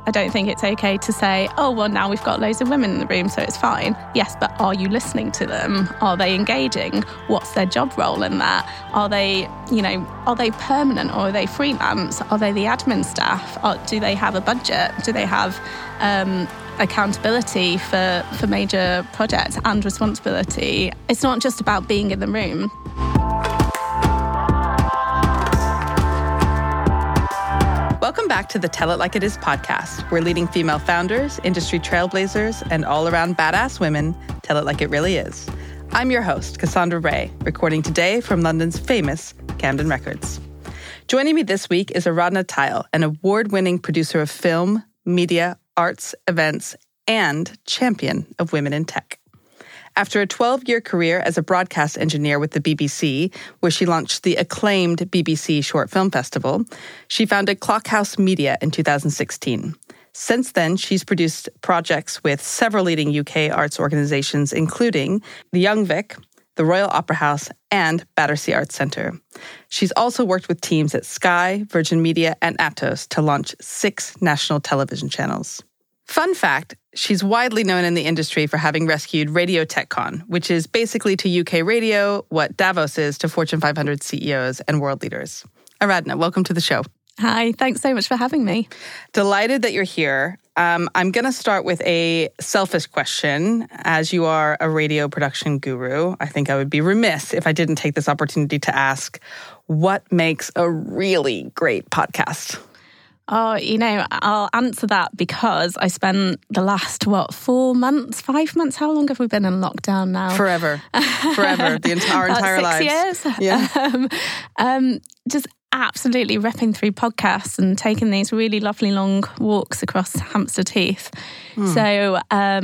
I don't think it's okay to say, oh, well, now we've got loads of women in the room, so it's fine. Yes, but are you listening to them? Are they engaging? What's their job role in that? Are they permanent or are they freelance? Are they the admin staff? Do they have a budget? Do they have accountability for major projects and responsibility? It's not just about being in the room. Welcome back to the Tell It Like It Is podcast, where leading female founders, industry trailblazers, and all-around badass women tell it like it really is. I'm your host, Cassandra Ray, recording today from London's famous Camden Records. Joining me this week is Aradhna Tyal, an award-winning producer of film, media, arts, events, and champion of women in tech. After a 12-year career as a broadcast engineer with the BBC, where she launched the acclaimed BBC Short Film Festival, she founded Clockhouse Media in 2016. Since then, she's produced projects with several leading UK arts organisations, including the Young Vic, the Royal Opera House, and Battersea Arts Centre. She's also worked with teams at Sky, Virgin Media, and Atos to launch 6 national television channels. Fun fact, she's widely known in the industry for having rescued Radio TechCon, which is basically to UK radio what Davos is to Fortune 500 CEOs and world leaders. Aradhna, welcome to the show. Hi, thanks so much for having me. Delighted that you're here. I'm going to start with a selfish question. As you are a radio production guru, I think I would be remiss if I didn't take this opportunity to ask, what makes a really great podcast? Oh, I'll answer that because I spent the last, 5 months? How long have we been in lockdown now? Forever. Our entire lives. 6 years. Yeah. Just absolutely ripping through podcasts and taking these really lovely long walks across Hampstead Heath. So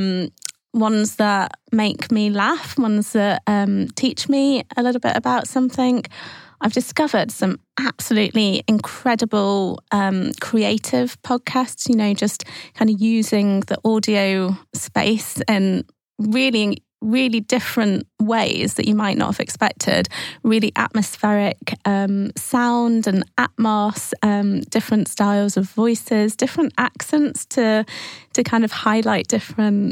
ones that make me laugh, ones that teach me a little bit about something. I've discovered some absolutely incredible creative podcasts, just kind of using the audio space in really, really different ways that you might not have expected. Really atmospheric sound and atmos, different styles of voices, different accents to kind of highlight different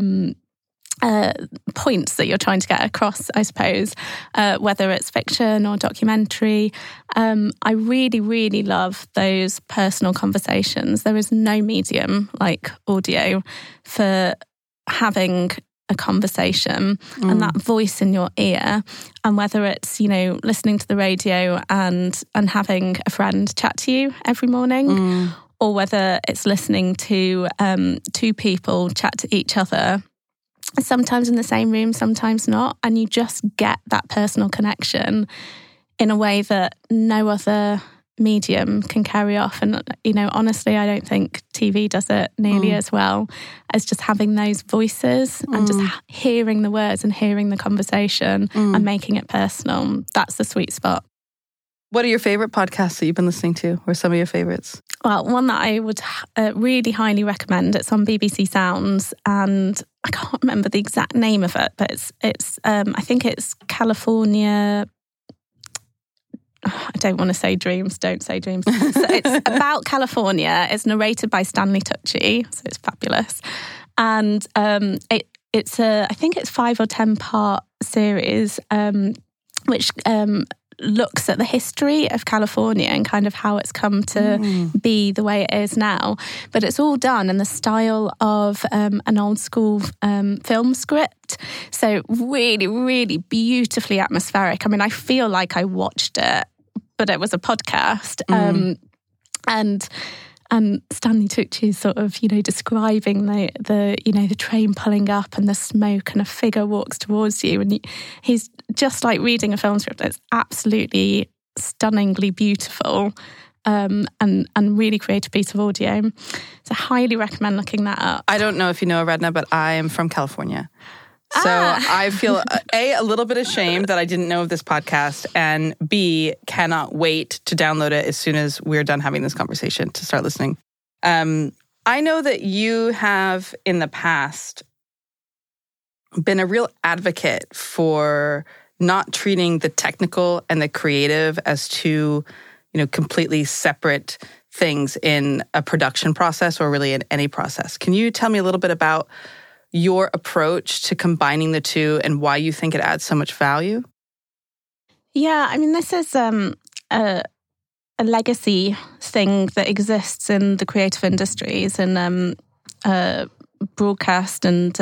points that you're trying to get across, I suppose, whether it's fiction or documentary. I really, really love those personal conversations. There is no medium like audio for having a conversation and that voice in your ear. And whether it's, listening to the radio and having a friend chat to you every morning, or whether it's listening to 2 people chat to each other, sometimes in the same room, sometimes not. And you just get that personal connection in a way that no other medium can carry off. And, honestly, I don't think TV does it nearly as well as just having those voices and just hearing the words and hearing the conversation and making it personal. That's the sweet spot. What are your favourite podcasts that you've been listening to, or some of your favourites? Well, one that I would really highly recommend, it's on BBC Sounds, and I can't remember the exact name of it, but it's I think it's California. I don't want to say dreams, don't say dreams. So it's about California. It's narrated by Stanley Tucci, so it's fabulous. And it's I think it's 5 or 10 part series, which looks at the history of California and kind of how it's come to be the way it is now. But it's all done in the style of an old school film script. So really, really beautifully atmospheric. I mean, I feel like I watched it, but it was a podcast. And Stanley Tucci is sort of, describing the train pulling up and the smoke and a figure walks towards you. And he's just like reading a film script. It's absolutely stunningly beautiful and really creative piece of audio. So I highly recommend looking that up. I don't know if you know, Aradhna, but I am from California. So I feel, A, a little bit ashamed that I didn't know of this podcast, and B, cannot wait to download it as soon as we're done having this conversation to start listening. I know that you have, in the past, been a real advocate for not treating the technical and the creative as two, completely separate things in a production process or really in any process. Can you tell me a little bit about your approach to combining the two and why you think it adds so much value? Yeah, I mean, this is a legacy thing that exists in the creative industries and broadcast and,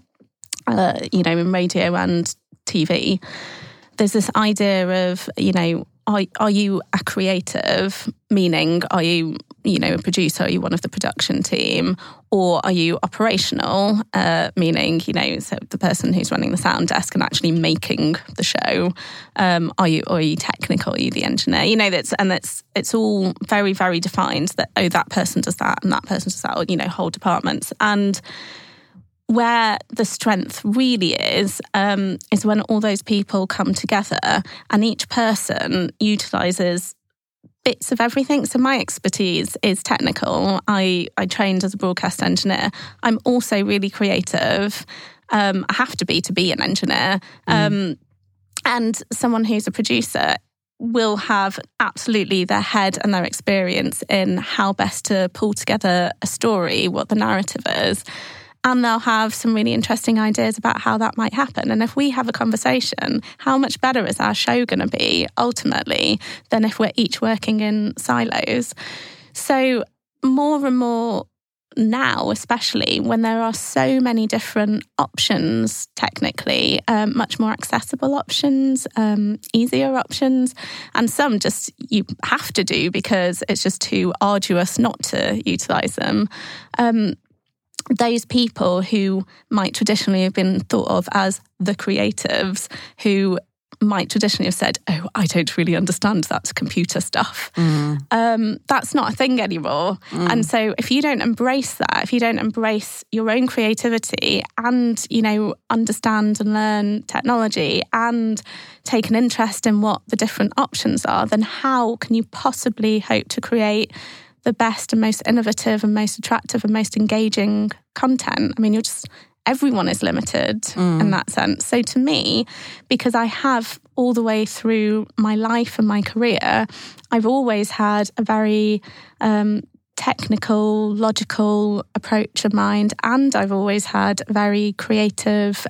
in radio and TV. There's this idea of, are you a creative? Meaning, are you, a producer? Are you one of the production team? Or are you operational? Meaning, so the person who's running the sound desk and actually making the show. Are you technical? Are you the engineer? It's all very, very defined that, that person does that and that person does that, or, whole departments. And where the strength really is when all those people come together and each person utilises bits of everything. So my expertise is technical. I trained as a broadcast engineer. I'm also really creative. I have to be an engineer. And someone who's a producer will have absolutely their head and their experience in how best to pull together a story, what the narrative is. And they'll have some really interesting ideas about how that might happen. And if we have a conversation, how much better is our show going to be ultimately than if we're each working in silos? So more and more now, especially when there are so many different options technically, much more accessible options, easier options, and some just you have to do because it's just too arduous not to utilise them. Those people who might traditionally have been thought of as the creatives, who might traditionally have said, oh, I don't really understand that computer stuff. That's not a thing anymore. And so if you don't embrace that, if you don't embrace your own creativity and, understand and learn technology and take an interest in what the different options are, then how can you possibly hope to create the best and most innovative and most attractive and most engaging content? I mean, everyone is limited in that sense. So to me, because I have all the way through my life and my career, I've always had a very technical, logical approach of mind, and I've always had a very creative,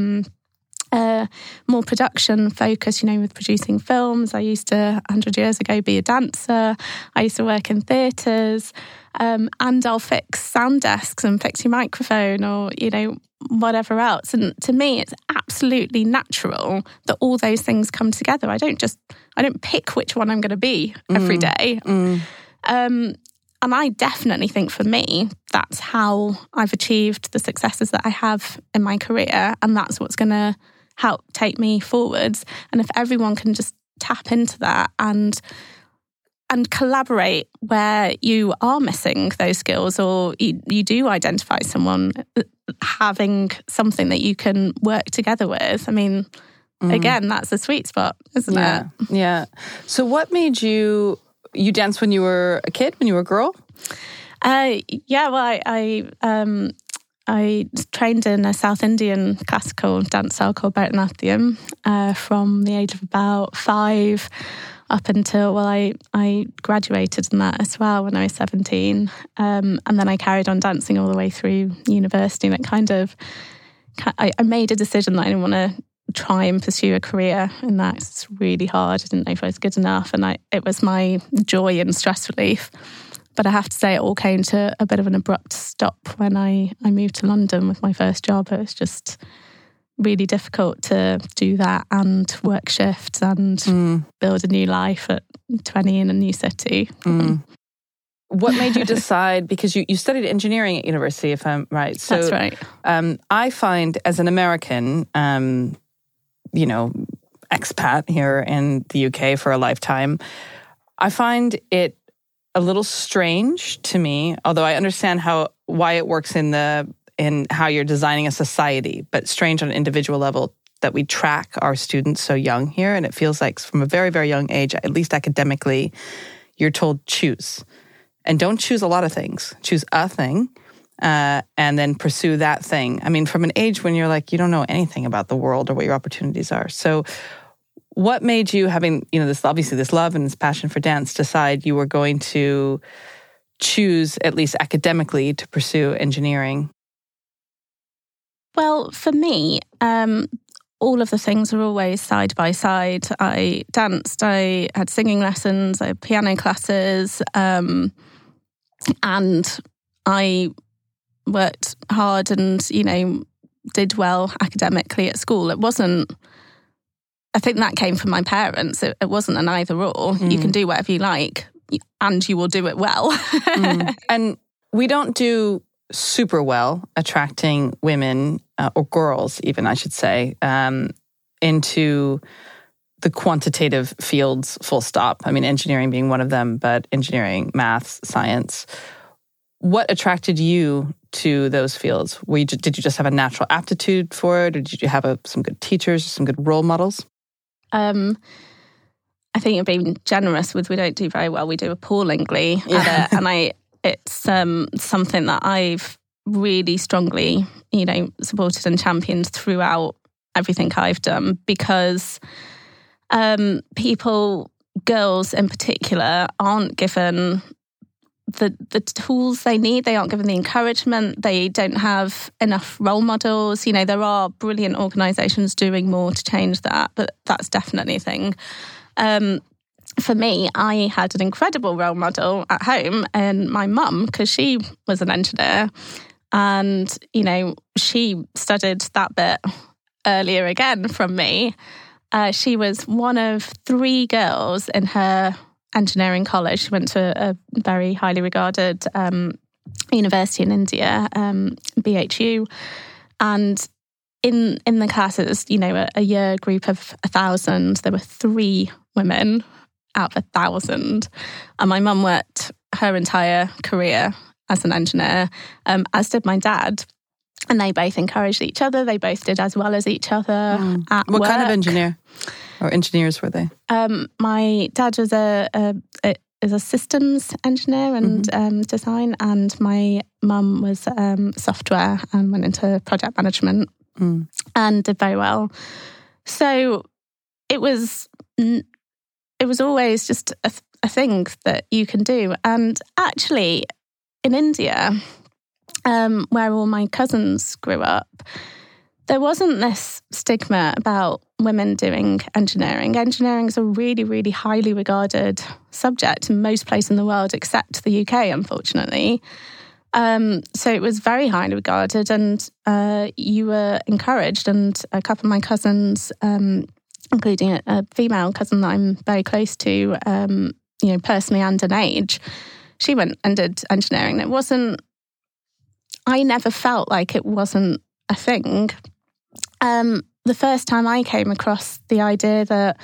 more production focus, with producing films. I used to, 100 years ago, be a dancer. I used to work in theatres, and I'll fix sound desks and fix your microphone or, whatever else. And to me, it's absolutely natural that all those things come together. I don't pick which one I'm going to be every day. And I definitely think for me, that's how I've achieved the successes that I have in my career. And that's what's going to help take me forwards. And if everyone can just tap into that and collaborate where you are missing those skills, or you do identify someone having something that you can work together with. I mean, again, that's the sweet spot, isn't it? Yeah. So what made you dance when you were a kid, when you were a girl? I trained in a South Indian classical dance style called Bharatanatyam from the age of about 5 up until, I graduated in that as well when I was 17. And then I carried on dancing all the way through university. And I made a decision that I didn't want to try and pursue a career in that. It's really hard. I didn't know if I was good enough. And it was my joy and stress relief. But I have to say it all came to a bit of an abrupt stop when I moved to London with my first job. It was just really difficult to do that and work shifts and build a new life at 20 in a new city. What made you decide, because you studied engineering at university, if I'm right. So, that's right. I find as an American, expat here in the UK for a lifetime, I find it a little strange to me, although I understand why it works in how you're designing a society, but strange on an individual level that we track our students so young here. And it feels like from a very, very young age, at least academically, you're told choose. And don't choose a lot of things. Choose a thing and then pursue that thing. I mean, from an age when you're like, you don't know anything about the world or what your opportunities are. So what made you, having, this obviously this love and this passion for dance, decide you were going to choose, at least academically, to pursue engineering? Well, for me, all of the things were always side by side. I danced, I had singing lessons, I had piano classes, and I worked hard and, did well academically at school. It wasn't, I think that came from my parents. It wasn't an either or. You can do whatever you like and you will do it well. And we don't do super well attracting women, or girls even, I should say, into the quantitative fields, full stop. I mean, engineering being one of them, but engineering, maths, science. What attracted you to those fields? Did you just have a natural aptitude for it, or did you have some good teachers, some good role models? I think you're being generous with we don't do very well. We do appallingly at it. And it's something that I've really strongly, supported and championed throughout everything I've done, because people, girls in particular, aren't given the tools they need. They aren't given the encouragement. They don't have enough role models. There are brilliant organisations doing more to change that, but that's definitely a thing. For me, I had an incredible role model at home, and my mum, because she was an engineer, and, she studied that bit earlier again from me. She was one of 3 girls in her engineering college. She went to a very highly regarded university in India, BHU, and in the classes, a year group of 1,000, there were 3 women out of 1,000. And my mum worked her entire career as an engineer, as did my dad. And they both encouraged each other. They both did as well as each other at What work. kind of engineer or engineers were they? My dad was a systems engineer and design, and my mum was software and went into project management and did very well. So it was always just a thing that you can do. And actually, in India, where all my cousins grew up, there wasn't this stigma about women doing engineering. Engineering is a really, really highly regarded subject in most places in the world, except the UK, unfortunately. So it was very highly regarded, and you were encouraged. And a couple of my cousins, including a female cousin that I'm very close to, personally and in age, she went and did engineering. I never felt like it wasn't a thing. The first time I came across the idea that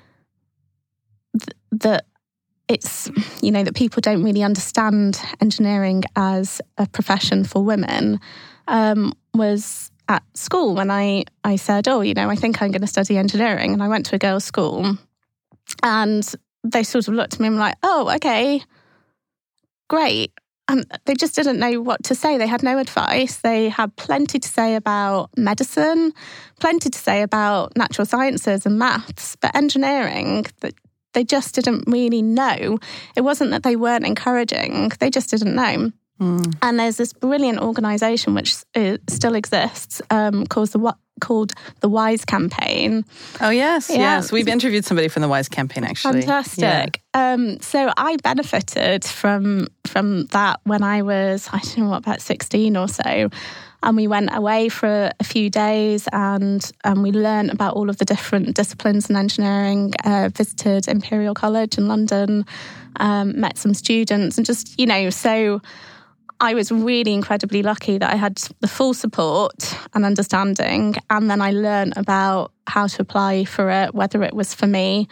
it's, that people don't really understand engineering as a profession for women, was at school when I said, I think I'm going to study engineering. And I went to a girls' school, and they sort of looked at me and were like, oh, okay, great. And they just didn't know what to say. They had no advice. They had plenty to say about medicine, plenty to say about natural sciences and maths, but engineering, they just didn't really know. It wasn't that they weren't encouraging, they just didn't know. And there's this brilliant organisation which still exists called the WISE campaign. Oh, yes, yes. We've interviewed somebody from the WISE campaign, actually. Fantastic. Yeah. So I benefited from that when I was, about 16 or so. And we went away for a few days, and we learned about all of the different disciplines in engineering, visited Imperial College in London, met some students, and just, so I was really incredibly lucky that I had the full support and understanding, and then I learned about how to apply for it, whether it was for me.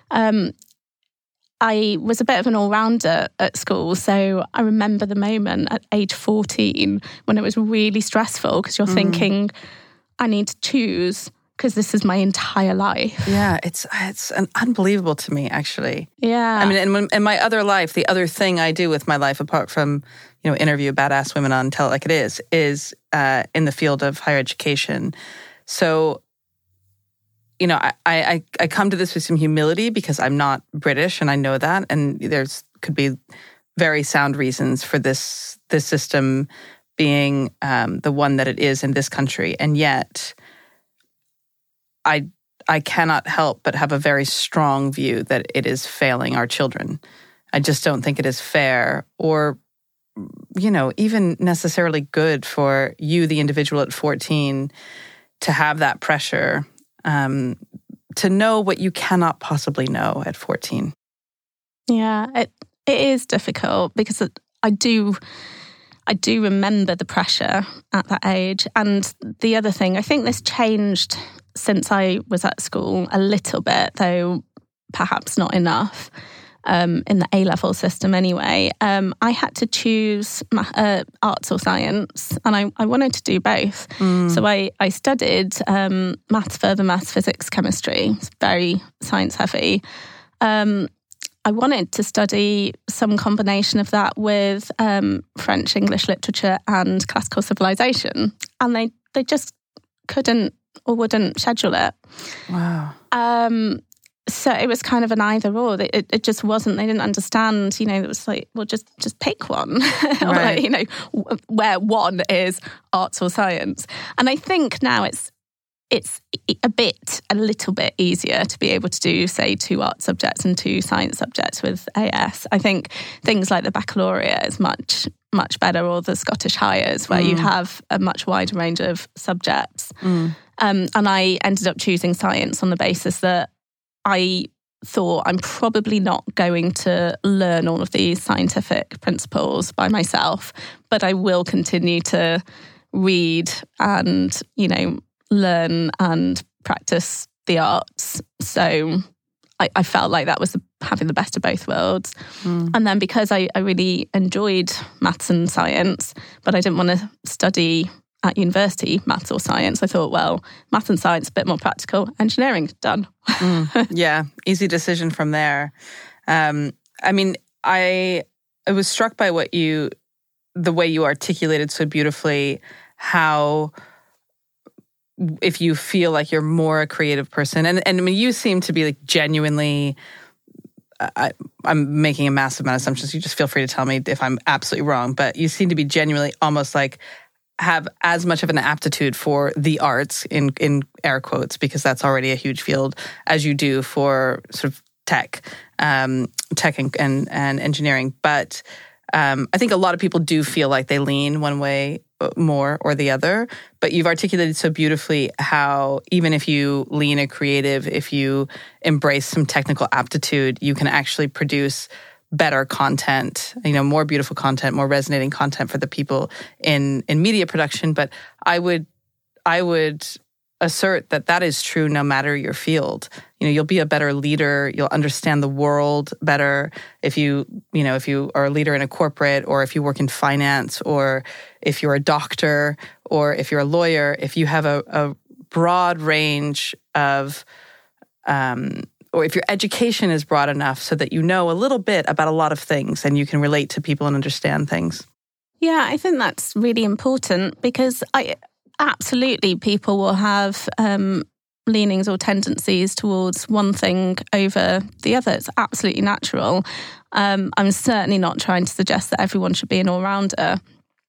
I was a bit of an all-rounder at school, so I remember the moment at age 14 when it was really stressful because you're thinking, I need to choose because this is my entire life. Yeah, it's unbelievable to me, actually. Yeah. I mean, in my other life, the other thing I do with my life, apart from, interview badass women on Tell It Like It is in the field of higher education. So I come to this with some humility because I'm not British and I know that. And could be very sound reasons for this system being the one that it is in this country. And yet I cannot help but have a very strong view that it is failing our children. I just don't think it is fair or, even necessarily good for you, the individual at 14, to have that pressure, to know what you cannot possibly know at 14. Yeah, it is difficult because I do remember the pressure at that age. And the other thing, I think this changed since I was at school a little bit, though perhaps not enough, in the A-level system anyway. I had to choose arts or science, and I wanted to do both. So I studied maths, further maths, physics, chemistry. It's very science heavy. I wanted to study some combination of that with French, English literature and classical civilization. And they just couldn't or wouldn't schedule it. Wow. So it was kind of an either or. It just wasn't, they didn't understand, it was like, well, just pick one. Right. Or where one is arts or science. And I think now it's a little bit easier to be able to do, say, 2 art subjects and 2 science subjects with AS. I think things like the baccalaureate is much, much better, or the Scottish Highers, where you have a much wider range of subjects. And I ended up choosing science on the basis that I thought I'm probably not going to learn all of these scientific principles by myself, but I will continue to read and, learn and practice the arts. So I felt like that was having the best of both worlds. And then because I really enjoyed maths and science, but I didn't want to study at university maths or science, I thought, well, maths and science, a bit more practical. Engineering, done. Yeah, easy decision from there. I was struck by the way you articulated so beautifully how, if you feel like you're more a creative person, and I mean, you seem to be like genuinely, I'm making a massive amount of assumptions. You just feel free to tell me if I'm absolutely wrong, but you seem to be genuinely almost like have as much of an aptitude for the arts, in air quotes, because that's already a huge field, as you do for sort of tech and engineering. But I think a lot of people do feel like they lean one way more or the other. But you've articulated so beautifully how even if you lean a creative, if you embrace some technical aptitude, you can actually produce better content, more beautiful content, more resonating content for the people in media production. But I would assert that is true no matter your field. You'll be a better leader. You'll understand the world better if you are a leader in a corporate, or if you work in finance, or if you're a doctor, or if you're a lawyer. If you have a broad range of or if your education is broad enough so that you know a little bit about a lot of things and you can relate to people and understand things. Yeah, I think that's really important, because absolutely people will have leanings or tendencies towards one thing over the other. It's absolutely natural. I'm certainly not trying to suggest that everyone should be an all-rounder.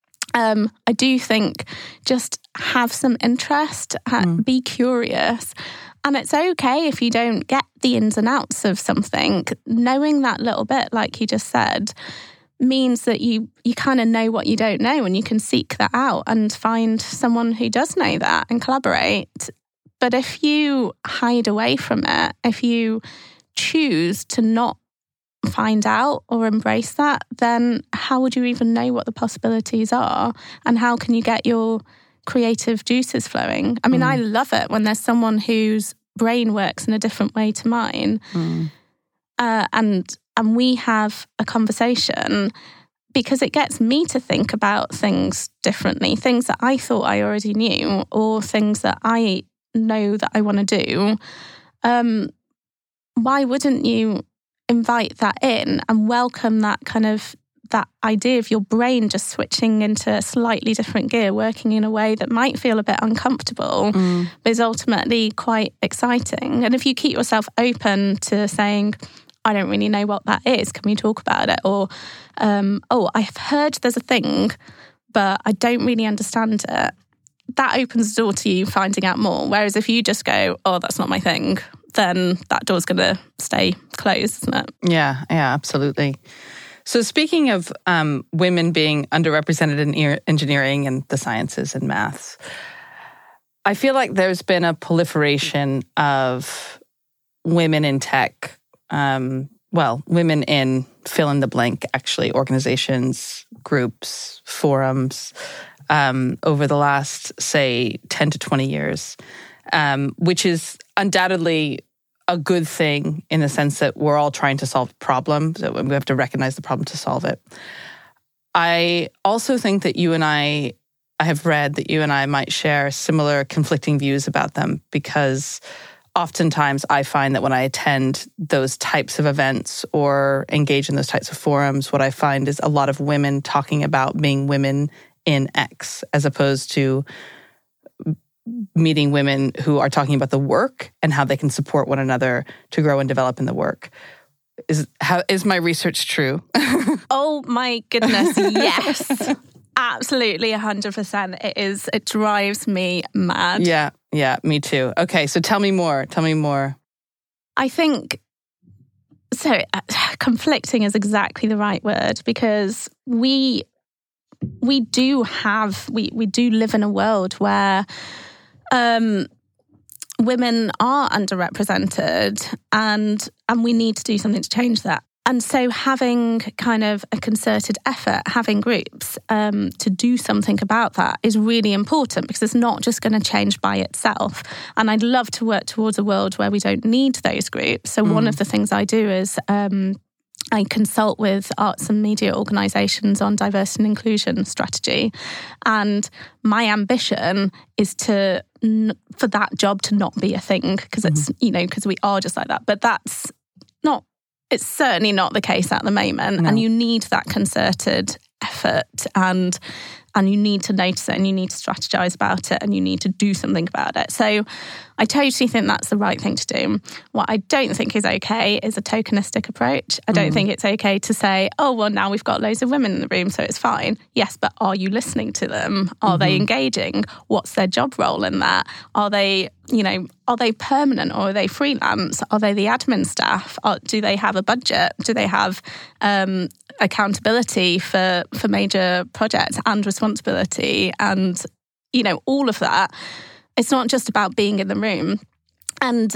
I do think just have some interest, be curious. And it's okay if you don't get the ins and outs of something. Knowing that little bit, like you just said, means that you kind of know what you don't know, and you can seek that out and find someone who does know that and collaborate. But if you hide away from it, if you choose to not find out or embrace that, then how would you even know what the possibilities are? And how can you get your creative juices flowing? I mean, I love it when there's someone whose brain works in a different way to mine. And we have a conversation, because it gets me to think about things differently, things that I thought I already knew, or things that I know that I want to do. Why wouldn't you invite that in and welcome that kind of that idea of your brain just switching into a slightly different gear, working in a way that might feel a bit uncomfortable, but is ultimately quite exciting. And if you keep yourself open to saying, I don't really know what that is, can we talk about it? Or, I've heard there's a thing, but I don't really understand it. That opens the door to you finding out more. Whereas if you just go, oh, that's not my thing, then that door's going to stay closed, isn't it? Yeah, absolutely. So speaking of women being underrepresented in engineering and the sciences and maths, I feel like there's been a proliferation of women in tech, women in fill in the blank, actually, organizations, groups, forums, over the last, say, 10 to 20 years, which is undoubtedly a good thing in the sense that we're all trying to solve a problem. So we have to recognize the problem to solve it. I also think that I have read that you and I might share similar conflicting views about them, because oftentimes I find that when I attend those types of events or engage in those types of forums, what I find is a lot of women talking about being women in X, as opposed to meeting women who are talking about the work and how they can support one another to grow and develop in the work. Is my research true? Oh my goodness, yes. Absolutely, 100%. It is. It drives me mad. Yeah, me too. Okay, so tell me more. I think, conflicting is exactly the right word, because we do live in a world where women are underrepresented, and we need to do something to change that. And so having kind of a concerted effort, having groups to do something about that is really important, because it's not just going to change by itself. And I'd love to work towards a world where we don't need those groups. So one of the things I do is I consult with arts and media organisations on diversity and inclusion strategy. And my ambition is for that job to not be a thing, because it's, because we are just like that. But it's certainly not the case at the moment. No. And you need that concerted effort, and you need to notice it, and you need to strategize about it, and you need to do something about it. So I totally think that's the right thing to do. What I don't think is okay is a tokenistic approach. I don't think it's okay to say, oh, well, now we've got loads of women in the room, so it's fine. Yes, but are you listening to them? Are they engaging? What's their job role in that? Are they permanent, or are they freelance? Are they the admin staff? Do they have a budget? Do they have accountability for major projects and responsibility? And, all of that. It's not just about being in the room. And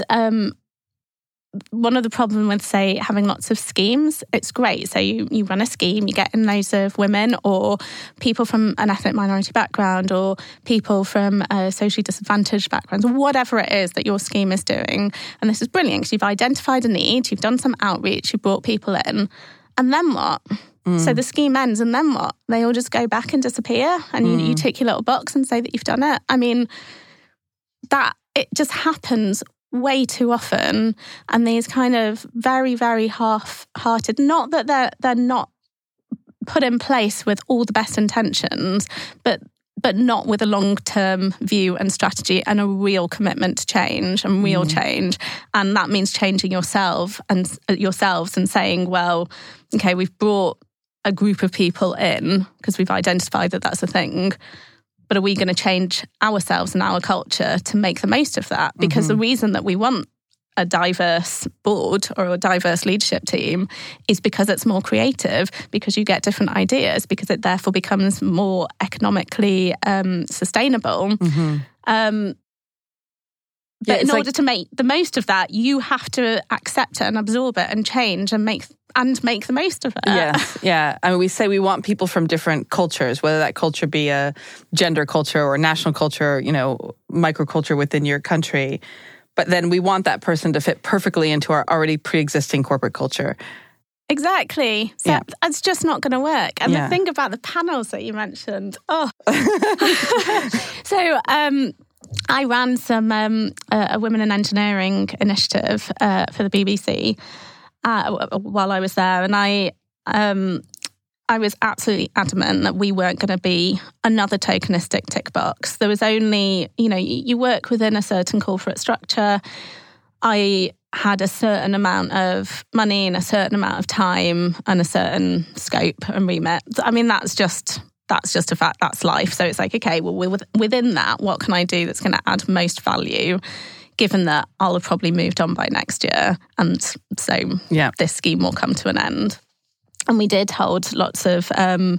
one of the problems with, say, having lots of schemes, it's great. So you run a scheme, you get in loads of women or people from an ethnic minority background or people from socially disadvantaged backgrounds, whatever it is that your scheme is doing. And this is brilliant, because you've identified a need, you've done some outreach, you've brought people in. And then what? So the scheme ends, and then what? They all just go back and disappear, and you tick your little box and say that you've done it. I mean, that it just happens way too often, and these kind of very, very half-hearted, not that they're not put in place with all the best intentions, but not with a long-term view and strategy and a real commitment to change and real change. And that means changing yourselves and saying, well, okay, we've brought a group of people in because we've identified that that's a thing, but are we going to change ourselves and our culture to make the most of that? Because the reason that we want a diverse board or a diverse leadership team is because it's more creative, because you get different ideas, because it therefore becomes more economically sustainable. But in order to make the most of that, you have to accept it and absorb it and change and make the most of it. Yeah. I mean, we say we want people from different cultures, whether that culture be a gender culture or a national culture, microculture within your country. But then we want that person to fit perfectly into our already pre-existing corporate culture. Exactly. So it's just not going to work. And the thing about the panels that you mentioned, So I ran some a Women in Engineering initiative for the BBC while I was there, and I I was absolutely adamant that we weren't going to be another tokenistic tick box. There was only, you work within a certain corporate structure. I had a certain amount of money and a certain amount of time and a certain scope and remit. I mean, that's just a fact. That's life. So it's like, okay, well, within that, what can I do that's going to add most value, given that I'll have probably moved on by next year. And so this scheme will come to an end. And we did hold lots of kind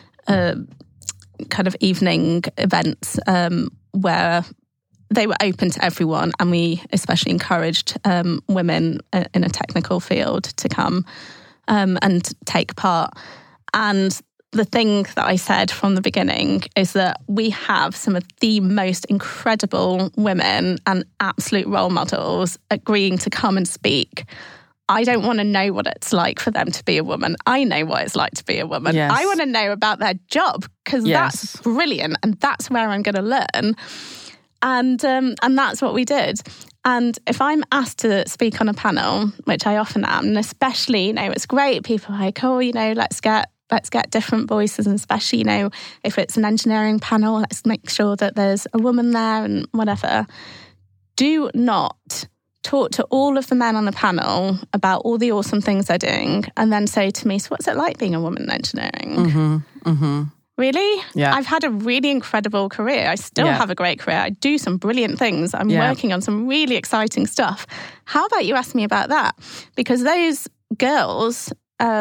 of evening events where they were open to everyone. And we especially encouraged women in a technical field to come and take part. And the thing that I said from the beginning is that we have some of the most incredible women and absolute role models agreeing to come and speak. I don't want to know what it's like for them to be a woman. I know what it's like to be a woman. Yes. I want to know about their job because that's brilliant and that's where I'm going to learn. And that's what we did. And if I'm asked to speak on a panel, which I often am, and especially, it's great. People are like, let's get different voices, and especially, if it's an engineering panel, let's make sure that there's a woman there and whatever. Do not talk to all of the men on the panel about all the awesome things they're doing and then say to me, so what's it like being a woman in engineering? Mm-hmm. Mm-hmm. Really? Yeah. I've had a really incredible career. I still have a great career. I do some brilliant things. I'm working on some really exciting stuff. How about you ask me about that? Because those girls,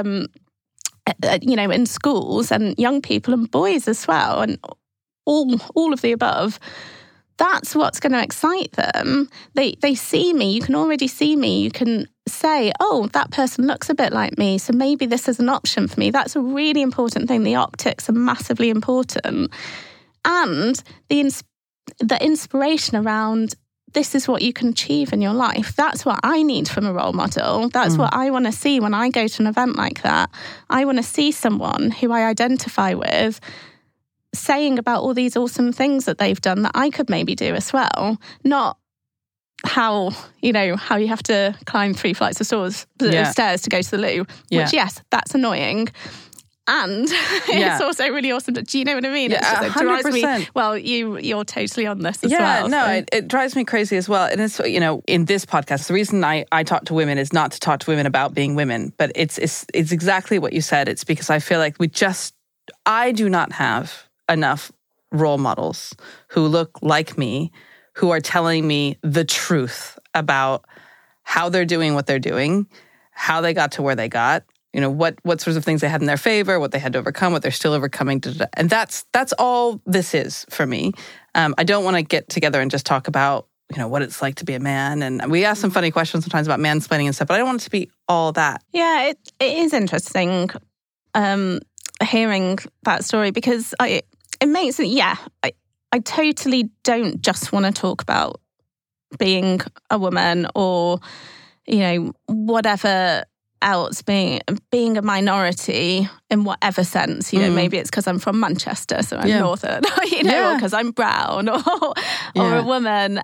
in schools and young people and boys as well, and all of the above, that's what's going to excite them. They see me. You can already see me. You can say, oh, that person looks a bit like me, so maybe this is an option for me. That's a really important thing. The optics are massively important. And the inspiration around this is what you can achieve in your life. That's what I need from a role model. That's what I want to see when I go to an event like that. I want to see someone who I identify with saying about all these awesome things that they've done that I could maybe do as well. Not how you have to climb 3 flights of stairs to go to the loo, which, yes, that's annoying. And it's also really awesome. Do you know what I mean? Yeah, it drives 100%. me, well, you're totally on this as well. Yeah, so. it drives me crazy as well. And it's, in this podcast, the reason I talk to women is not to talk to women about being women, but it's exactly what you said. It's because I feel like I do not have enough role models who look like me, who are telling me the truth about how they're doing what they're doing, how they got to where they got, what sorts of things they had in their favor, what they had to overcome, what they're still overcoming. And that's all this is for me. I don't want to get together and just talk about, what it's like to be a man. And we ask some funny questions sometimes about mansplaining and stuff, but I don't want it to be all that. Yeah, it is interesting hearing that story because it makes it, I totally don't just want to talk about being a woman or, whatever else, being a minority in whatever sense. Maybe it's because I'm from Manchester, so I'm northern, or because I'm brown or a woman.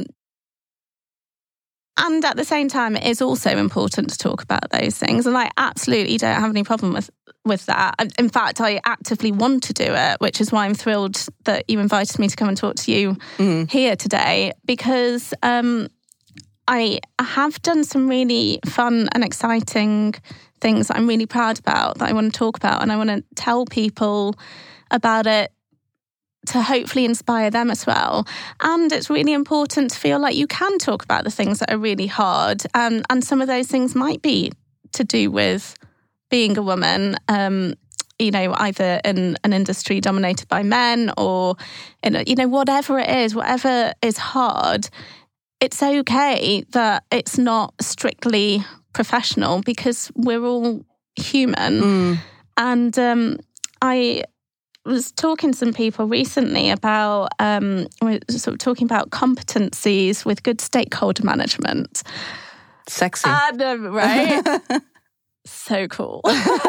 And at the same time, it is also important to talk about those things. And I absolutely don't have any problem with that. In fact, I actively want to do it, which is why I'm thrilled that you invited me to come and talk to you here today, because I have done some really fun and exciting things that I'm really proud about, that I want to talk about, and I want to tell people about it to hopefully inspire them as well. And it's really important to feel like you can talk about the things that are really hard. And some of those things might be to do with being a woman, either in an industry dominated by men or, whatever it is, whatever is hard, it's okay that it's not strictly professional because we're all human. And I was talking to some people recently about, we're sort of talking about competencies with good stakeholder management. Sexy. Right? So cool.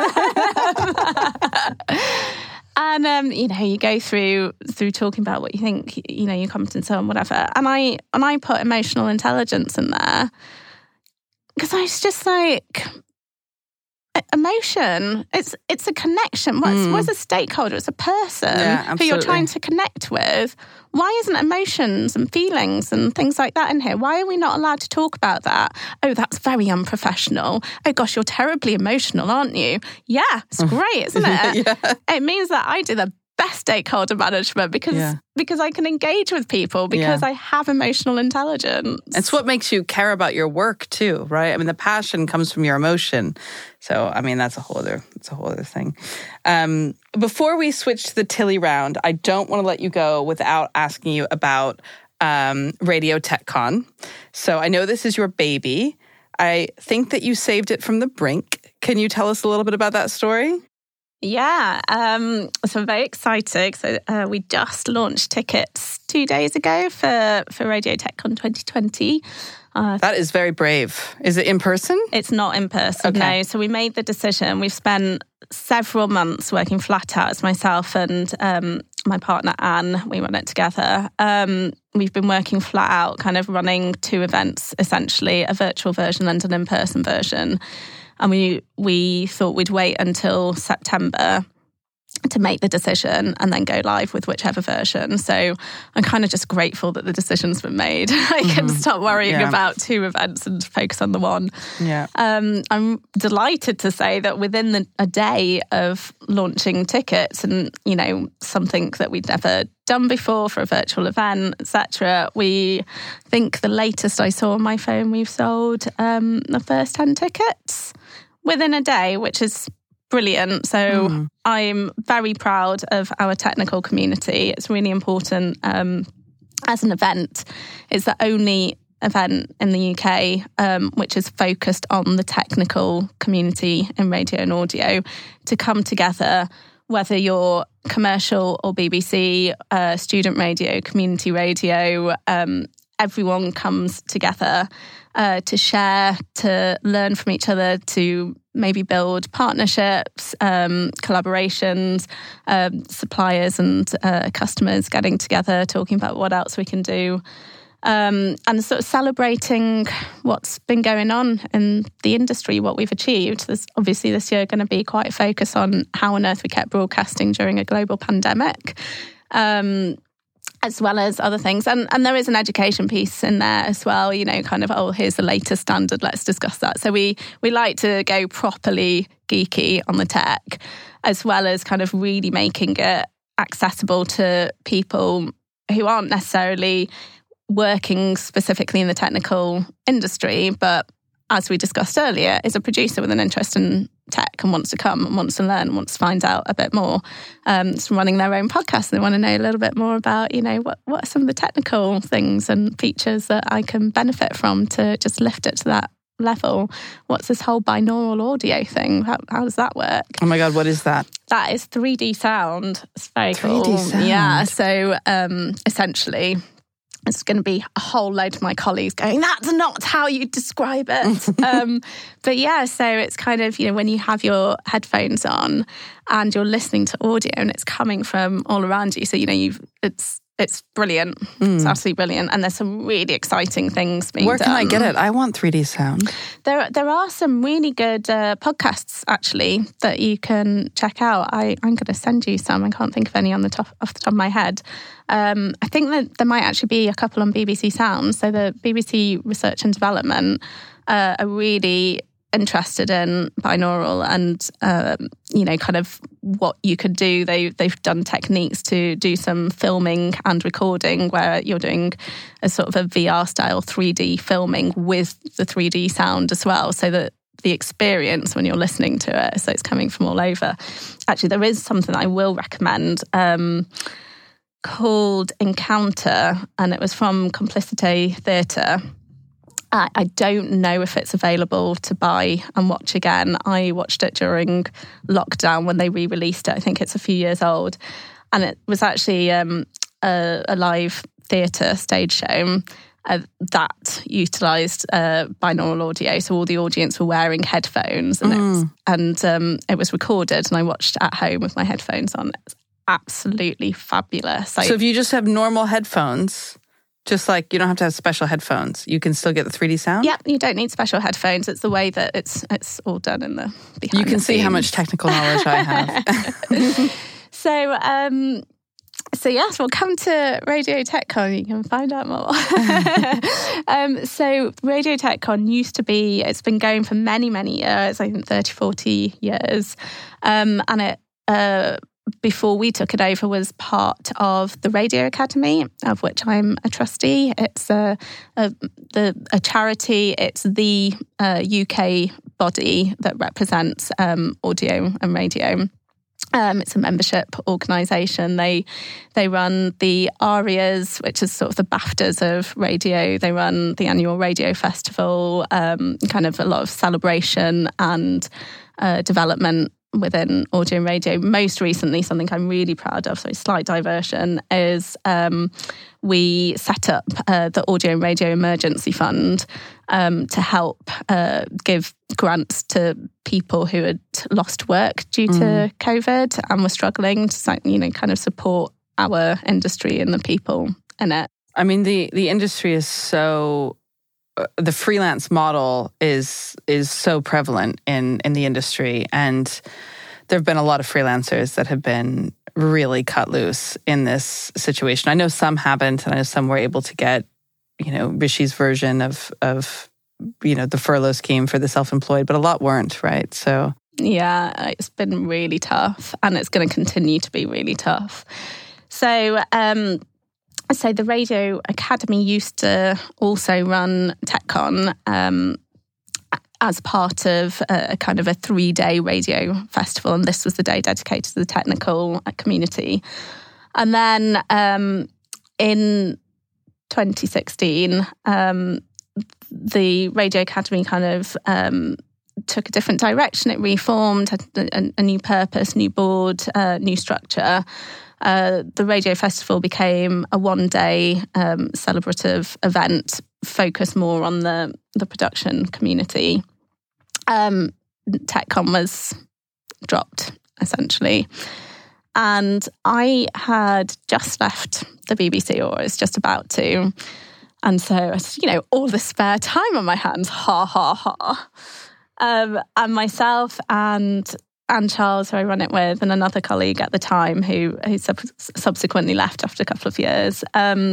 And, you go through talking about what you think, your competence are and whatever. And I put emotional intelligence in there because I was just like, emotion. It's a connection. What's a stakeholder? It's a person who you're trying to connect with. Why isn't emotions and feelings and things like that in here? Why are we not allowed to talk about that? Oh, that's very unprofessional. Oh gosh, you're terribly emotional, aren't you? Yeah, it's great, isn't it? Yeah. It means that I do the best stakeholder management because I can engage with people because I have emotional intelligence. It's what makes you care about your work too, right? I mean, the passion comes from your emotion. So, I mean, that's a whole other thing. Before we switch to the Tilly round, I don't want to let you go without asking you about Radio TechCon. So I know this is your baby. I think that you saved it from the brink. Can you tell us a little bit about that story? Yeah, so I'm very excited. So we just launched tickets 2 days ago for Radio TechCon 2020. That is very brave. Is it in person? It's not in person, no. So we made the decision. We've spent several months working flat out as myself and my partner Anne. We run it together. We've been working flat out, kind of running 2 events, essentially, a virtual version and an in-person version. And we thought we'd wait until September to make the decision and then go live with whichever version. So I'm kind of just grateful that the decision's been made. I can stop worrying about 2 events and focus on the one. Yeah. I'm delighted to say that within a day of launching tickets and, you know, something that we'd never done before for a virtual event, etc., we think the latest I saw on my phone, we've sold the first 10 tickets within a day, which is brilliant. So I'm very proud of our technical community. It's really important as an event. It's the only event in the UK which is focused on the technical community in radio and audio to come together, whether you're commercial or BBC, student radio, community radio, everyone comes together to share, to learn from each other, to maybe build partnerships, collaborations, suppliers and customers getting together, talking about what else we can do, and sort of celebrating what's been going on in the industry, what we've achieved. There's obviously this year going to be quite a focus on how on earth we kept broadcasting during a global pandemic. As well as other things. And there is an education piece in there as well, you know, kind of, oh, here's the latest standard, let's discuss that. So we like to go properly geeky on the tech, as well as kind of really making it accessible to people who aren't necessarily working specifically in the technical industry, but as we discussed earlier, is a producer with an interest in tech and wants to come and wants to learn and wants to find out a bit more. It's running their own podcast and they want to know a little bit more about, you know, what are some of the technical things and features that I can benefit from to just lift it to that level. What's this whole binaural audio thing? How does that work? Oh my God, what is that? That is 3D sound. It's very 3D cool. Sound. Yeah, so essentially it's going to be a whole load of my colleagues going, that's not how you describe it. But yeah, so it's kind of, you know, when you have your headphones on and you're listening to audio and it's coming from all around you. So, you know, it's brilliant. It's absolutely brilliant. And there's some really exciting things being done. Where can I get it? I want 3D sound. There are some really good podcasts, actually, that you can check out. I'm going to send you some. I can't think of any off the top of my head. I think that there might actually be a couple on BBC Sounds. So the BBC Research and Development are really interested in binaural and, you know, kind of what you could do. They've done techniques to do some filming and recording where you're doing a sort of a VR style 3D filming with the 3D sound as well. So that the experience when you're listening to it, so it's coming from all over. Actually, there is something I will recommend called Encounter, and it was from Complicité Theatre. I don't know if it's available to buy and watch again. I watched it during lockdown when they re-released it. I think it's a few years old. And it was actually a live theatre stage show that utilised binaural audio. So all the audience were wearing headphones and it was recorded and I watched at home with my headphones on. It's absolutely fabulous. So if you just have normal headphones, Just like you don't have to have special headphones. You can still get the 3D sound? Yeah, you don't need special headphones. It's the way that it's all done in the behind You can the see scenes. how much technical knowledge I have. So yes, we'll come to Radio TechCon. You can find out more. So Radio TechCon used to be, it's been going for many, many years, I think 30, 40 years. And it, before we took it over, was part of the Radio Academy, of which I'm a trustee. It's a charity. It's the UK body that represents audio and radio. It's a membership organisation. They run the ARIAs, which is sort of the BAFTAs of radio. They run the annual radio festival, kind of a lot of celebration and development within audio and radio. Most recently, something I'm really proud of, so slight diversion, is we set up the Audio and Radio Emergency Fund to help give grants to people who had lost work due to COVID and were struggling to, kind of support our industry and the people in it. I mean, the industry is so... the freelance model is so prevalent in the industry, and there have been a lot of freelancers that have been really cut loose in this situation. I know some haven't, and I know some were able to get, Rishi's version of the furlough scheme for the self-employed, but a lot weren't, right? So yeah, it's been really tough, and it's going to continue to be really tough. So the Radio Academy used to also run TechCon as part of a kind of a 3-day radio festival, and this was the day dedicated to the technical community. And then in 2016, the Radio Academy kind of took a different direction. It reformed, had a new purpose, new board, new structure. The Radio Festival became a 1-day celebrative event focused more on the production community. TechCon was dropped, essentially. And I had just left the BBC, or I was just about to. And so, all the spare time on my hands, ha, ha, ha. And myself and Charles, who I run it with, and another colleague at the time who subsequently left after a couple of years.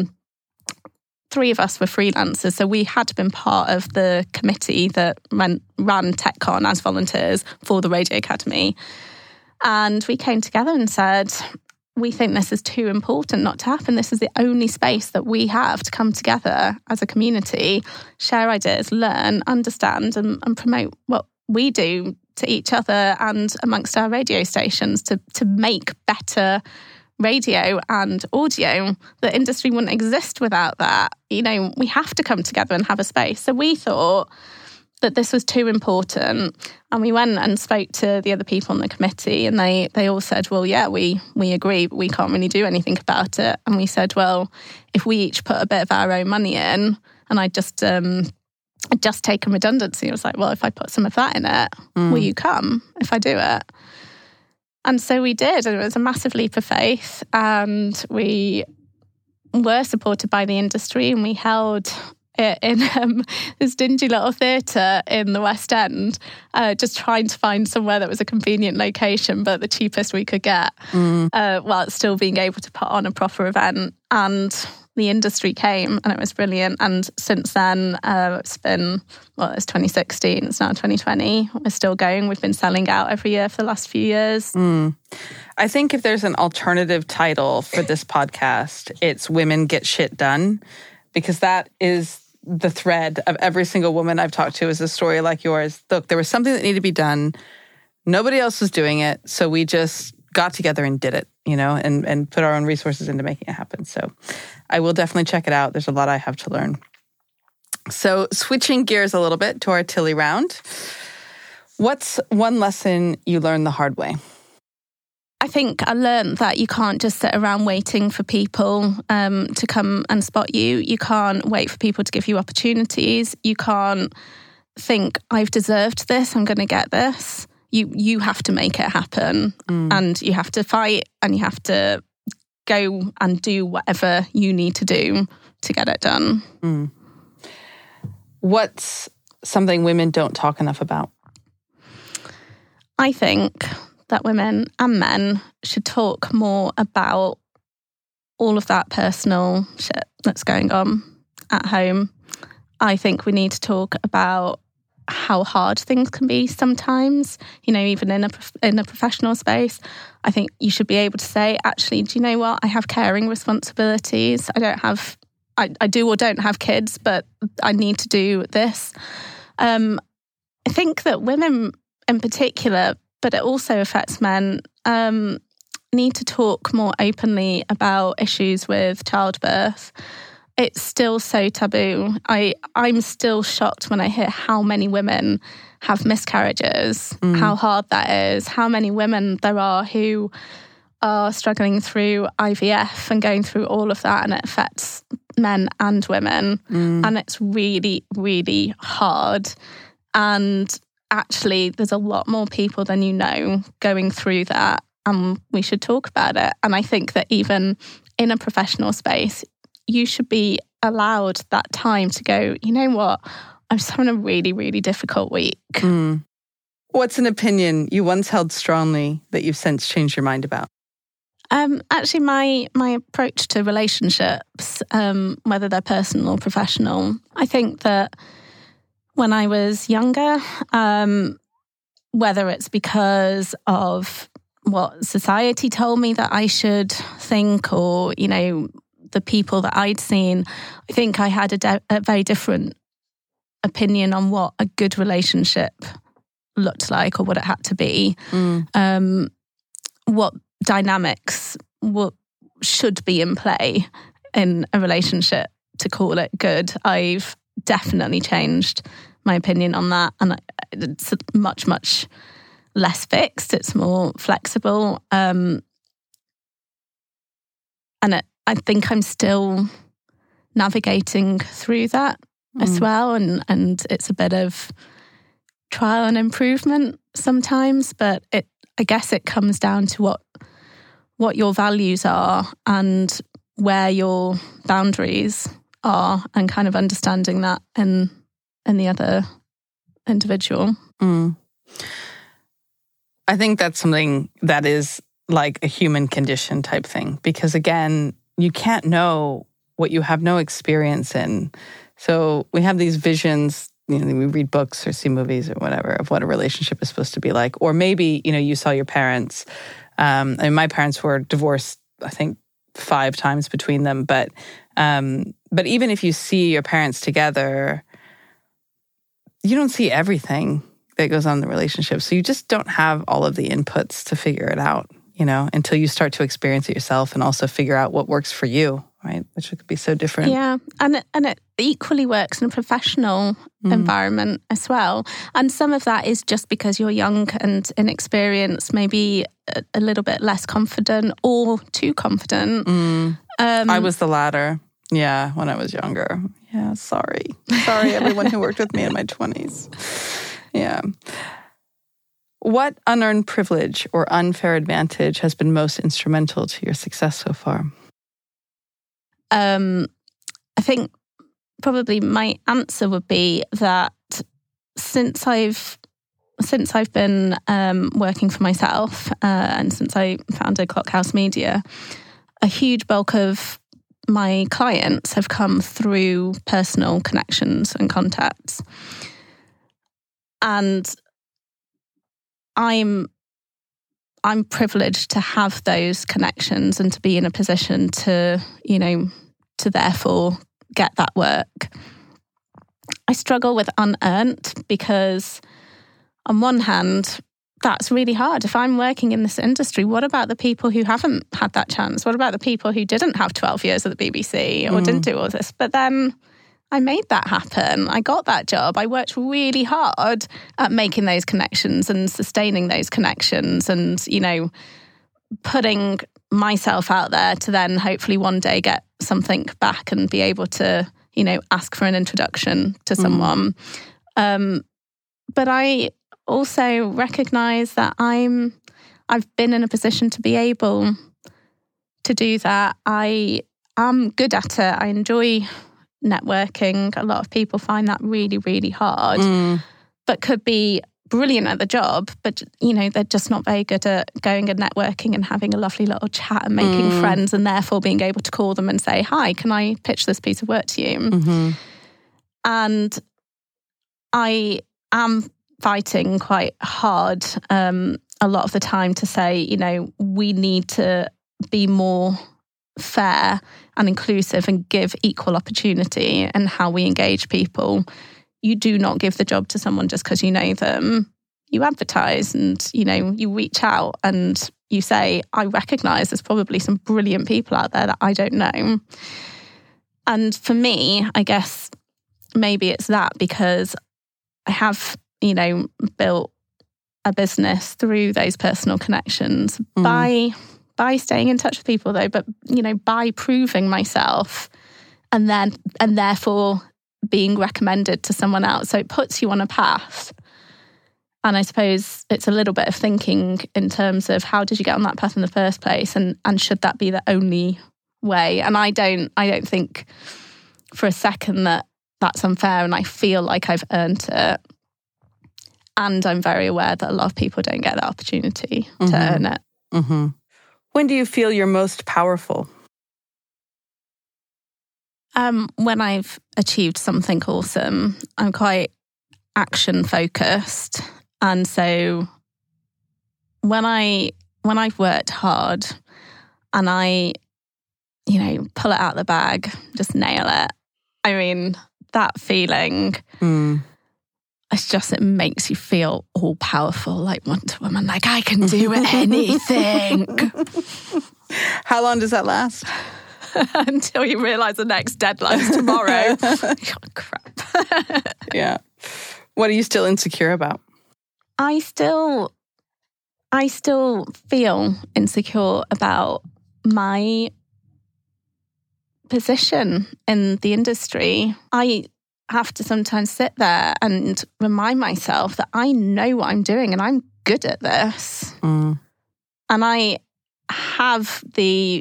3 of us were freelancers, so we had been part of the committee that ran TechCon as volunteers for the Radio Academy. And we came together and said, we think this is too important not to happen. This is the only space that we have to come together as a community, share ideas, learn, understand, and promote what we do to each other and amongst our radio stations to make better radio and audio. The industry wouldn't exist without that. We have to come together and have a space. So we thought that this was too important, and we went and spoke to the other people on the committee, and they all said, well, yeah, we agree, but we can't really do anything about it. And we said, well, if we each put a bit of our own money in, and I'd just taken redundancy, I was like, well, if I put some of that in it, will you come if I do it? And so we did, and it was a massive leap of faith, and we were supported by the industry, and we held it in this dingy little theatre in the West End, just trying to find somewhere that was a convenient location, but the cheapest we could get, while still being able to put on a proper event. And the industry came, and it was brilliant. And since then, it's been, it's 2016, it's now 2020. We're still going. We've been selling out every year for the last few years. I think if there's an alternative title for this podcast, it's Women Get Shit Done, because that is the thread of every single woman I've talked to is a story like yours. Look, there was something that needed to be done. Nobody else was doing it, so we just got together and did it, and put our own resources into making it happen. So I will definitely check it out. There's a lot I have to learn. So switching gears a little bit to our Tilly round. What's one lesson you learned the hard way? I think I learned that you can't just sit around waiting for people to come and spot you. You can't wait for people to give you opportunities. You can't think, I've deserved this, I'm going to get this. You have to make it happen, and you have to fight, and you have to go and do whatever you need to do to get it done. Mm. What's something women don't talk enough about? I think that women and men should talk more about all of that personal shit that's going on at home. I think we need to talk about how hard things can be sometimes, even in a professional space. I think you should be able to say, actually, do you know what? I have caring responsibilities. I do or don't have kids, but I need to do this. I think that women in particular, but it also affects men, need to talk more openly about issues with childbirth. It's still so taboo. I'm still shocked when I hear how many women have miscarriages, how hard that is, how many women there are who are struggling through IVF and going through all of that, and it affects men and women. And it's really, really hard. And actually, there's a lot more people than you know going through that, and we should talk about it. And I think that even in a professional space, you should be allowed that time to go, you know what, I'm just having a really, really difficult week. What's an opinion you once held strongly that you've since changed your mind about? Actually, my approach to relationships, whether they're personal or professional, I think that when I was younger, whether it's because of what society told me that I should think, or, the people that I'd seen, I think I had a very different opinion on what a good relationship looked like or what it had to be. What dynamics should be in play in a relationship to call it good. I've definitely changed my opinion on that, and it's much, much less fixed. It's more flexible, and I think I'm still navigating through that as well, and it's a bit of trial and improvement sometimes, but I guess it comes down to what your values are and where your boundaries are, and kind of understanding that in the other individual. I think that's something that is like a human condition type thing, because again, you can't know what you have no experience in. So we have these visions, we read books or see movies or whatever of what a relationship is supposed to be like. Or maybe, you saw your parents. My parents were divorced, I think, 5 times between them. But even if you see your parents together, you don't see everything that goes on in the relationship. So you just don't have all of the inputs to figure it out, until you start to experience it yourself and also figure out what works for you, right? Which could be so different. Yeah, and it equally works in a professional environment as well. And some of that is just because you're young and inexperienced, maybe a little bit less confident or too confident. I was the latter. Yeah, when I was younger. Yeah, sorry. Sorry, everyone who worked with me in my 20s. Yeah. What unearned privilege or unfair advantage has been most instrumental to your success so far? I think probably my answer would be that since I've been working for myself and since I founded Clockhouse Media, a huge bulk of my clients have come through personal connections and contacts. And I'm privileged to have those connections and to be in a position to, to therefore get that work. I struggle with unearned because on one hand, that's really hard. If I'm working in this industry, what about the people who haven't had that chance? What about the people who didn't have 12 years at the BBC or didn't do all this? But then I made that happen. I got that job. I worked really hard at making those connections and sustaining those connections and, putting myself out there to then hopefully one day get something back and be able to, ask for an introduction to someone. But I also recognize that I've been in a position to be able to do that. I am good at it. I enjoy networking. A lot of people find that really, really hard, but could be brilliant at the job, but they're just not very good at going and networking and having a lovely little chat and making friends, and therefore being able to call them and say, hi, can I pitch this piece of work to you? And I am fighting quite hard a lot of the time to say, we need to be more fair and inclusive and give equal opportunity in how we engage people. You do not give the job to someone just because you know them. You advertise and, you reach out and you say, I recognise there's probably some brilliant people out there that I don't know. And for me, I guess maybe it's that, because I have, built a business through those personal connections by staying in touch with people, though, but, by proving myself and therefore being recommended to someone else. So it puts you on a path. And I suppose it's a little bit of thinking in terms of how did you get on that path in the first place, and should that be the only way? And I don't think for a second that that's unfair, and I feel like I've earned it. And I'm very aware that a lot of people don't get the opportunity to earn it. When do you feel you're most powerful? When I've achieved something awesome. I'm quite action focused, and so when I've worked hard and I, pull it out of the bag, just nail it. I mean, that feeling, it makes you feel all powerful, like Wonder Woman, like I can do anything. How long does that last? Until you realise the next deadline's tomorrow. Oh, crap. Yeah. What are you still insecure about? I still feel insecure about my position in the industry. I have to sometimes sit there and remind myself that I know what I'm doing and I'm good at this. And I have the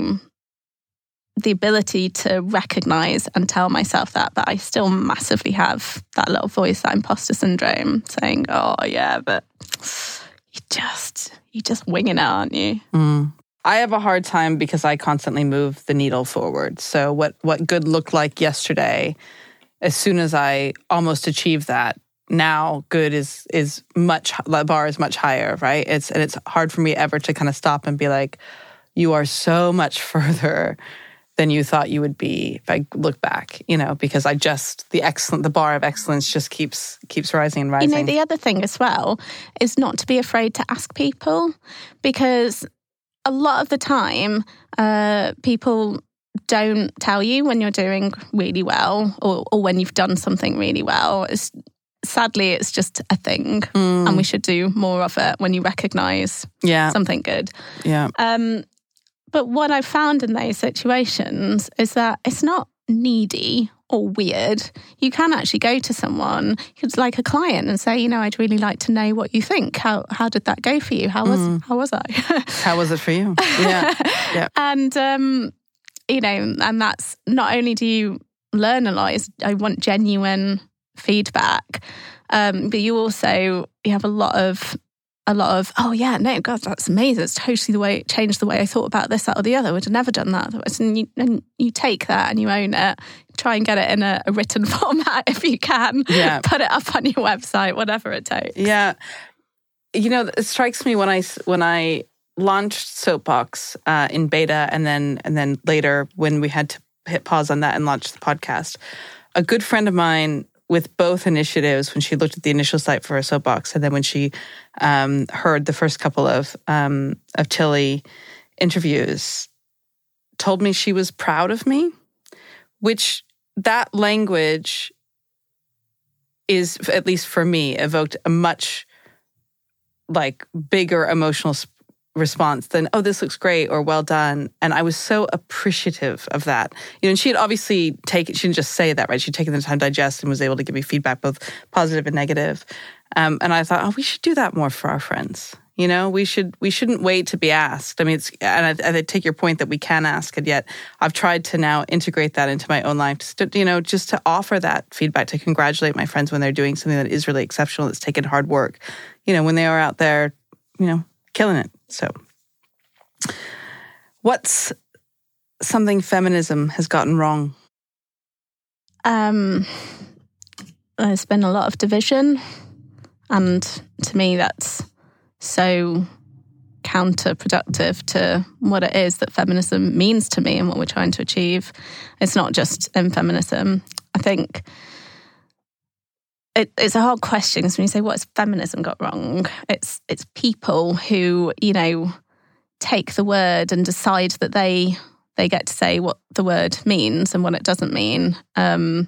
ability to recognise and tell myself that, but I still massively have that little voice, that imposter syndrome, saying, "Oh yeah, but you just winging it, aren't you?" I have a hard time because I constantly move the needle forward. So what good looked like yesterday, as soon as I almost achieved that, now good is much, the bar is much higher, right? It's hard for me ever to kind of stop and be like, you are so much further than you thought you would be if I look back, because the bar of excellence just keeps rising and rising. The other thing as well is not to be afraid to ask people, because a lot of the time people don't tell you when you're doing really well or when you've done something really well. Sadly, it's just a thing, and we should do more of it when you recognise something good. Yeah. But what I've found in those situations is that it's not needy or weird. You can actually go to someone who's like a client and say, I'd really like to know what you think. How did that go for you? How was I? How was it for you? Yeah. And and that's not only do you learn a lot, I want genuine feedback, but you have a lot of, oh yeah, no, God, that's amazing. It's totally changed the way I thought about this, that or the other. Would have never done that otherwise. And you take that and you own it. Try and get it in a written format if you can. Yeah. Put it up on your website, whatever it takes. Yeah. It strikes me when I launched Soapbox in beta and then later when we had to hit pause on that and launch the podcast, a good friend of mine with both initiatives, when she looked at the initial site for her Soapbox, and then when she heard the first couple of Tilly interviews, told me she was proud of me, which that language is, at least for me, evoked a much bigger emotional response than, oh, this looks great or well done. And I was so appreciative of that. And she had obviously she didn't just say that, right? She'd taken the time to digest and was able to give me feedback, both positive and negative. And I thought, oh, we should do that more for our friends. You know, we shouldn't wait to be asked. I mean, I take your point that we can ask, and yet I've tried to now integrate that into my own life, just to offer that feedback, to congratulate my friends when they're doing something that is really exceptional, that's taken hard work, when they are out there, killing it. So what's something feminism has gotten wrong? There's been a lot of division, and to me that's so counterproductive to what it is that feminism means to me and what we're trying to achieve. It's not just in feminism. I think it's a hard question, because when you say what's feminism got wrong, it's people who, take the word and decide that they get to say what the word means and what it doesn't mean, and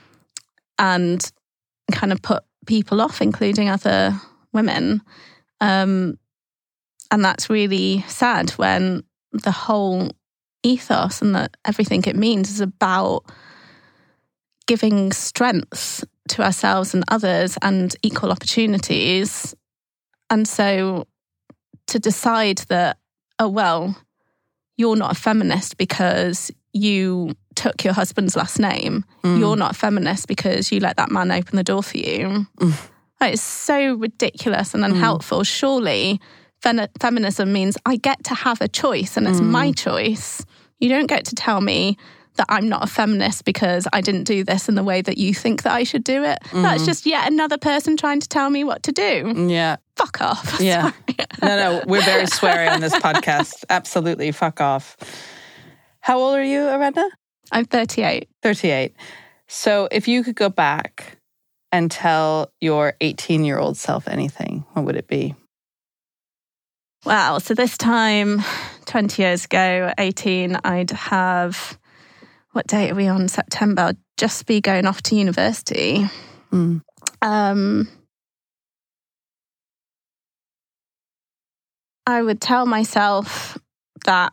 kind of put people off, including other women. And that's really sad, when the whole ethos and everything it means is about giving strength to ourselves and others and equal opportunities. And so to decide that, oh, well, you're not a feminist because you took your husband's last name. You're not a feminist because you let that man open the door for you. It's so ridiculous and unhelpful. Surely feminism means I get to have a choice, and it's my choice. You don't get to tell me that I'm not a feminist because I didn't do this in the way that you think that I should do it. That's just yet another person trying to tell me what to do. Yeah. Fuck off. Yeah. No, we're very sweary on this podcast. Absolutely, fuck off. How old are you, Aradhna? I'm 38. 38. So if you could go back and tell your 18-year-old self anything, what would it be? Wow. So this time, 20 years ago, 18, I'd have, what date are we on? September. I'd just be going off to university. I would tell myself that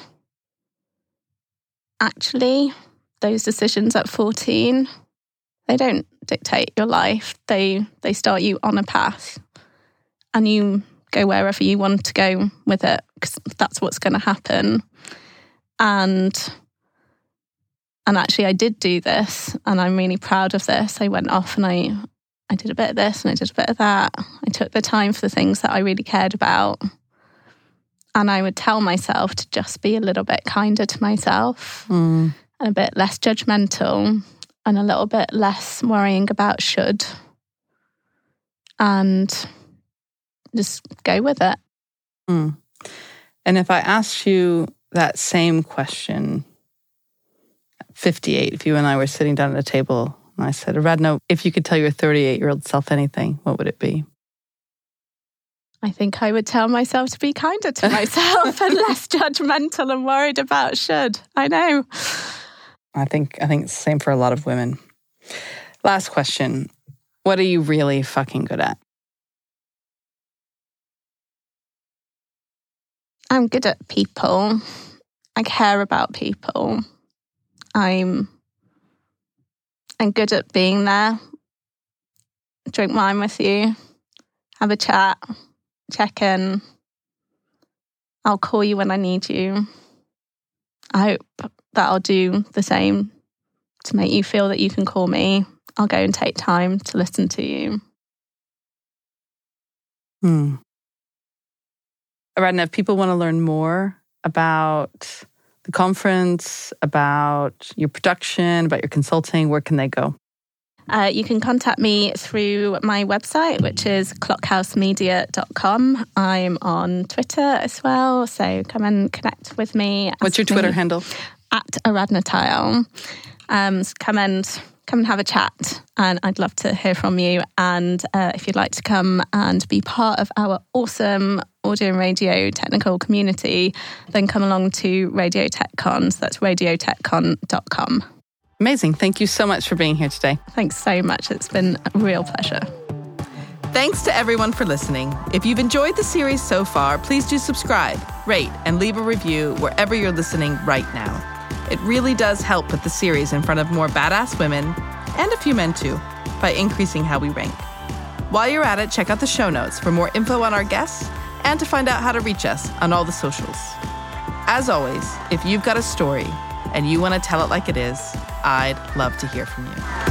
actually those decisions at 14, they don't dictate your life. They start you on a path, and you go wherever you want to go with it, because that's what's going to happen. And actually I did do this, and I'm really proud of this. I went off and I did a bit of this and I did a bit of that. I took the time for the things that I really cared about. And I would tell myself to just be a little bit kinder to myself, and a bit less judgmental, and a little bit less worrying about should, and just go with it. And if I asked you that same question at 58, if you and I were sitting down at a table and I said, Aradhna, if you could tell your 38-year-old self anything, what would it be? I think I would tell myself to be kinder to myself and less judgmental and worried about should. I know. I think it's the same for a lot of women. Last question. What are you really fucking good at? I'm good at people. I care about people. I'm good at being there. Drink wine with you. Have a chat. Check in. I'll call you when I need you. I hope that I'll do the same to make you feel that you can call me. I'll go and take time to listen to you. Aradhna, if people want to learn more about the conference, about your production, about your consulting, where can they go? You can contact me through my website, which is clockhousemedia.com. I'm on Twitter as well, so come and connect with me. What's your Twitter handle? At Aradhna Tyal. So come and have a chat, and I'd love to hear from you. And if you'd like to come and be part of our awesome audio and radio technical community, then come along to Radio TechCon. So that's radiotechcon.com. Amazing. Thank you so much for being here today. Thanks so much. It's been a real pleasure. Thanks to everyone for listening. If you've enjoyed the series so far, please do subscribe, rate, and leave a review wherever you're listening right now. It really does help put the series in front of more badass women, and a few men too, by increasing how we rank. While you're at it, check out the show notes for more info on our guests and to find out how to reach us on all the socials. As always, if you've got a story and you want to tell it like it is, I'd love to hear from you.